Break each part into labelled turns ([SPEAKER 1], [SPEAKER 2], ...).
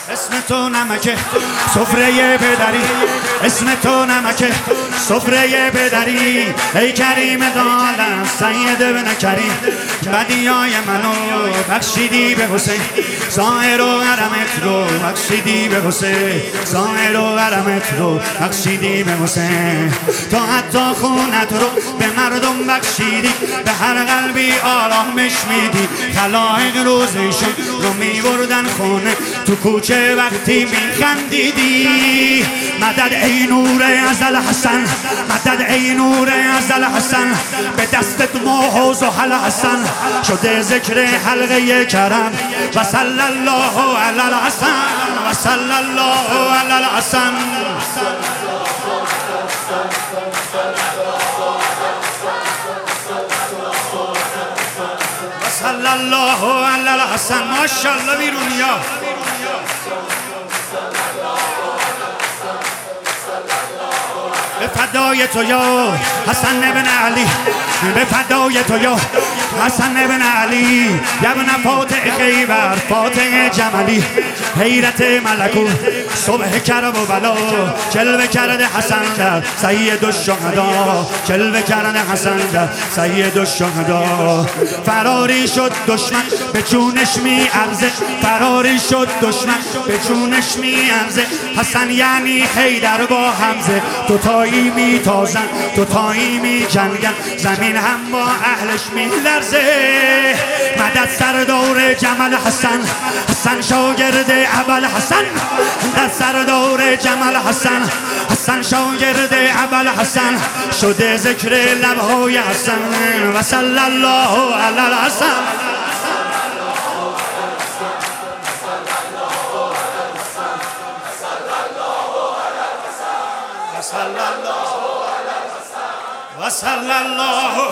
[SPEAKER 1] اسم تو نمکه سفره پدری، اسم تو نمکه سفره پدری. ای کریم دالم سید ابن کریم، بدیای منو بخشیدی به حسین، ظاهر و حرمت رو بخشیدی به حسین، ظاهر و حرمت رو بخشیدی به حسین. تو حتی خونت رو به مردم بخشیدی، به هر قلبی آرامش میدی. خلائق روزشون رو میبردن خونه، تو کوچه وقتی میخندیدی. مدد ای نور ازل حسن، مدد ای نور ازل حسن، به دستت موج زحل حسن شده ذکر حلقه کرم. و صلی الله علی الحسن، و صلی الله علی الحسن، و صلی الله علی الحسن. ماشاءالله بیرونیا. به فدای تو یا حسن ابن علی، به فدای تو یا حسن ابن علی، ابن فاتح خیبر فاتح جملی. حیرت ملکوت صبح کرب و بلا، جلوه کرده حسن در سید الشهدا، جلوه کرده حسن در سید الشهدا. فراری شد دشمن به جونش می ارزه، فراری شد دشمن به جونش می ارزه. حسن یعنی حیدر با حمزه، دوتایی می تازن دوتایی می جنگن، زمین هم با اهلش می لرزه. مدد سردار جمل حسن، حسن شاگرد ابل حسن، در سردار جمل حسن، حسن شاگرد ابل حسن شده ذکر لبهای حسن. و صلی الله علی الحسن، و صلی الله.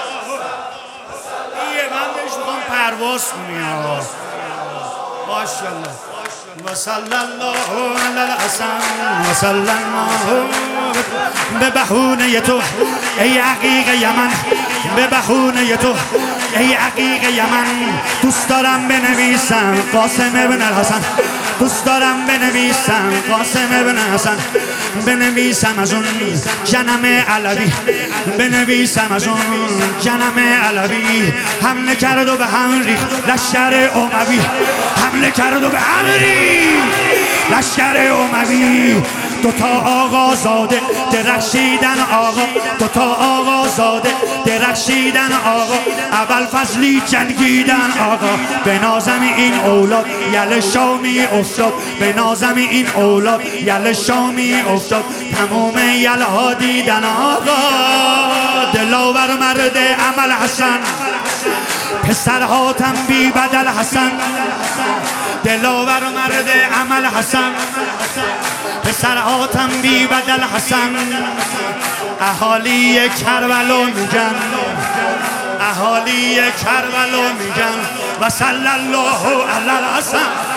[SPEAKER 1] من بهش میخوام پرواز کنی. ماشاءالله. و صلی الله علی الحسن، و صلی الله. به بهونه تو ای عقیق یمن، به بهونه تو ای عقیق یمن، دوست دارم بنویسم قاسم ابن الحسن، دوست دارم بنویسم قاسم ابن حسن، بنویسم از اون جنم علوی، بنویسم از اون جنم علوی. حمله کرد و به هم ریخت لشکر اموی، حمله کرد و به هم ریخت لشکر اموی. دوتا آقا زاده درخشیدن آقا، دوتا آقا زاده درخشیدن آقا. اول فضلی جنگیدن آقا، به نازم این اولاد یل شامی افتاد، به نازم این اولاد یل شامی افتاد. تموم یل ها دیدن آقا، دلاور مرد عمل حسن، پسرها تنبی بدل حسن، دلاور مرد عمل حسن، پسرها تنبی بدل حسن. اهالی کربلا میگن، اهالی کربلا میگن. و صلی الله علی الحسن.